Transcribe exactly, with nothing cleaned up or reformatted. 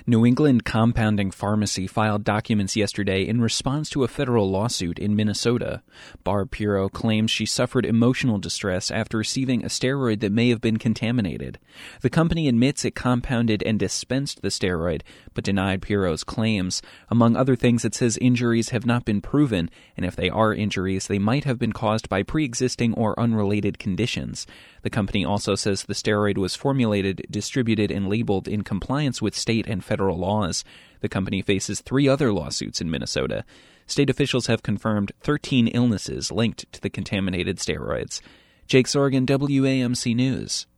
New England Compounding Pharmacy filed documents yesterday in response to a federal lawsuit in Minnesota. Barb Pirro claims she suffered emotional distress after receiving a steroid that may have been contaminated. The company admits it compounded and dispensed the steroid, but denied Pirro's claims. Among other things, it says injuries have not been proven, and if they are injuries, they might have been caused by pre-existing or unrelated conditions. The company also says the steroid was formulated, distributed, and labeled in compliance with state and federal laws. The company faces three other lawsuits in Minnesota. State officials have confirmed thirteen illnesses linked to the contaminated steroids. Jake Sorgan, W A M C News.